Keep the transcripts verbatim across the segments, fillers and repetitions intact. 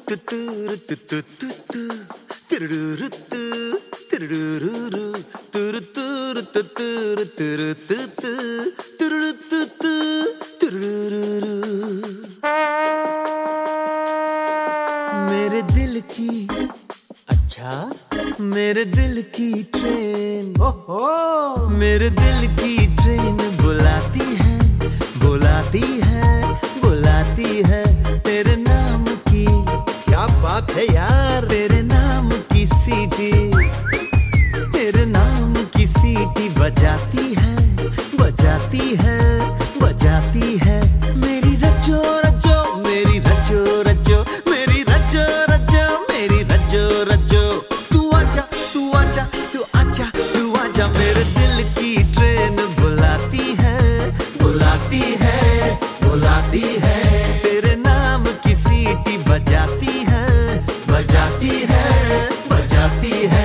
मेरे दिल की अच्छा मेरे दिल की ट्रेन ओहो मेरे दिल की ट्रेन बुलाती है बुलाती है बुलाती है तेरे नाम की। क्या बात है यार, तेरे नाम की सीटी तेरे नाम की सीटी बजाती है बजाती है बजाती है मेरी रजो रजो मेरी रजो रजो मेरी रजो रजो मेरी रजो रजो। तू आजा तू आजा तू आजा तू आजा मेरे दिल की ट्रेन बुलाती है बुलाती है बुलाती है तेरे नाम की सीटी बजाती है बजाती है बजाती है।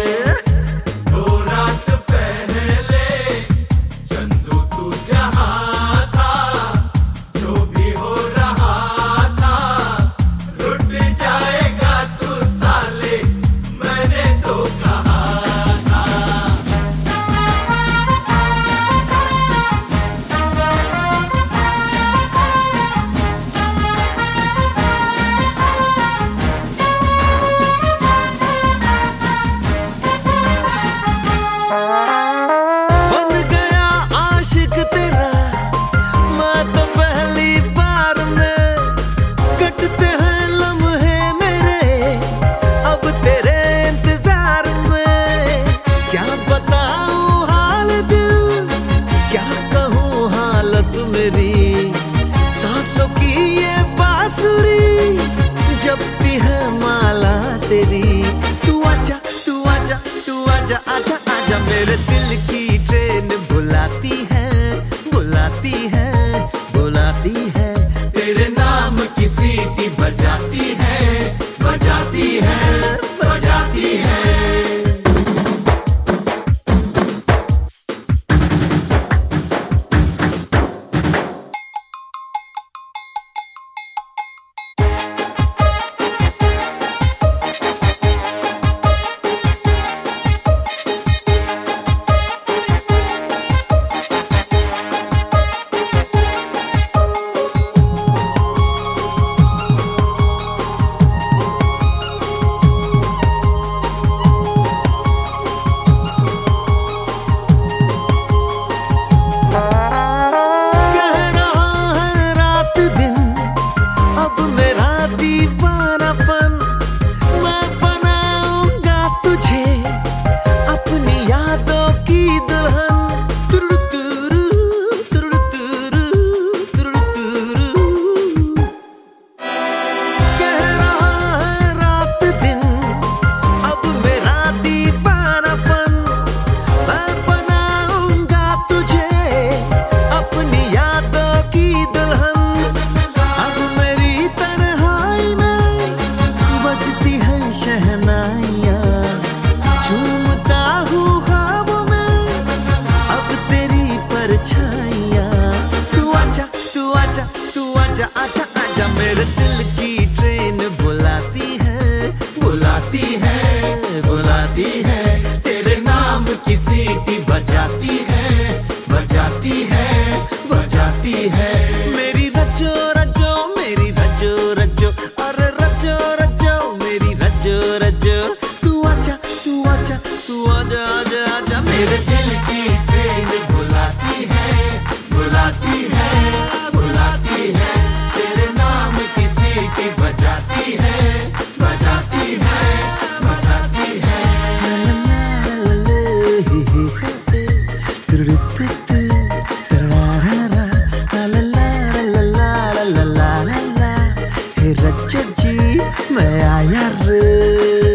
सांसों की ये बांसुरी जपती है माला तेरी। तू आजा तू आजा तू आजा आजा आजा मेरे दिल की ट्रेन बुलाती है बुलाती है बुलाती है तेरे नाम की सीटी बजाती है बजाती है बजाती है। आजा आजा मेरे दिल की ट्रेन बुलाती है बुलाती है बुलाती है तेरे नाम की सीटी बजाती है बजाती है बजाती है मेरी रजो रजो मेरी रजो रजो अरे रजो रजो मेरी रजो रजो। तू आजा तू आजा तू आजा आजा आजा मेरे दिल की ट्रेन बुलाती है बुलाती है बुलाती है बजाती है बजाती है बजाती है। रज्जो जी मैं आया रे।